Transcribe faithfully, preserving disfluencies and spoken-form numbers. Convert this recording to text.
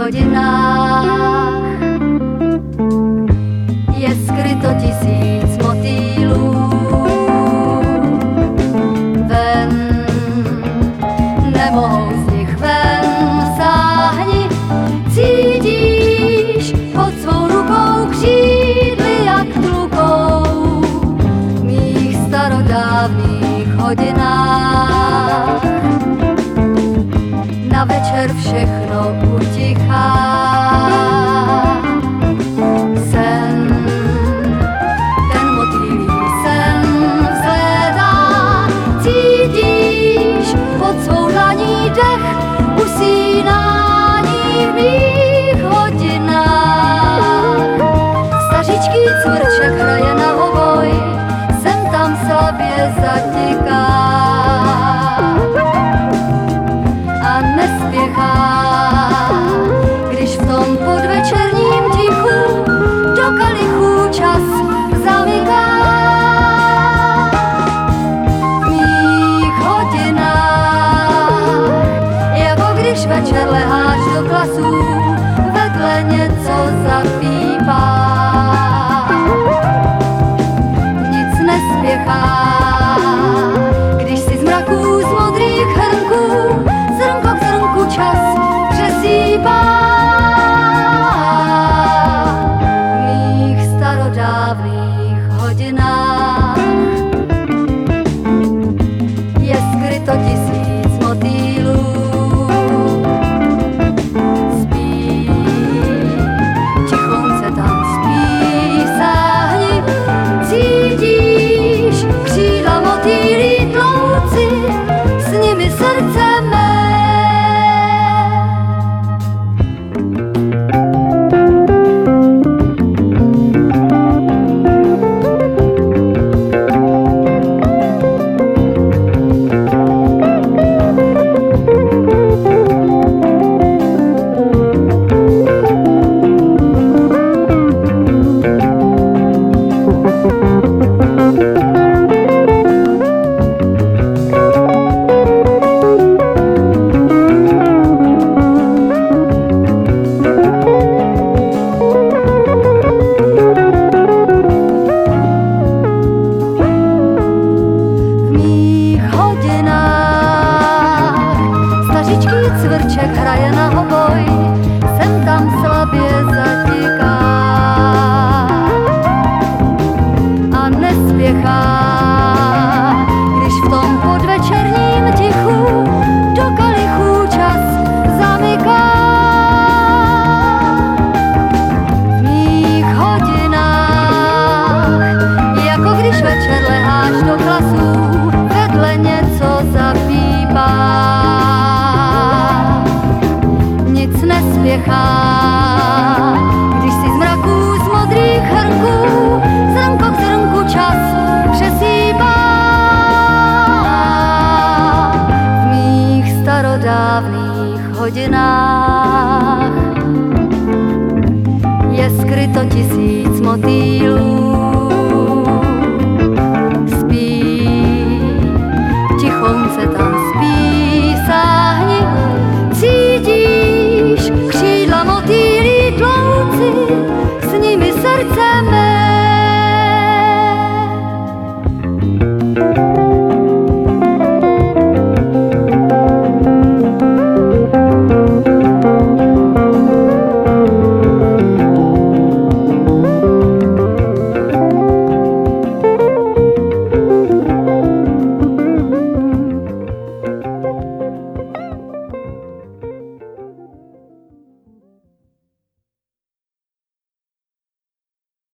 hodinách je skryto tisíc motýlů. Ven, nemohou z nich ven, sáhni, cítíš pod svou rukou křídly jak tlukou. V mých starodávných hodinách na večer všechno utichá. Sen, ten motýlí sen vzhlédá, cítíš pod svou dlaní dech usínání v mých hodinách. Stařičký cvrček hraje na hoboj, sem tam slabě zatiká a nespěchá, když v tom podvečerním tichu do kalichů čas zamyká. V mých hodinách, jako když večer leháš do klasů, vedle něco zapípá. Nic nespěchá, když si z mraků z modrých hrnků zrnko k zrnku čas přesýpá. V mých starodávných hodinách je skryto tisíc motýlů. Spí, tichonce tam spí, sáhni, cítíš křídla motýlí tlouci, s nimi srdce mé. Cvrček hraje na hoboj, sem tam slabě zatiká a nespěchá, když v tom podvečerním tichu do kalichů čas zamyká. V mých hodinách, jako když večer leháš do klasů, vedle něco zapípá. Nic nespěchá, když si z mraků z modrých hrnků zrnko k zrnku čas přesýpá. V mých starodávných hodinách je skryto tisíc motýlů. Spí, tichonce tam spí, sáhni, cítíš křídla motýlí tlouci, s nimi srdce mé.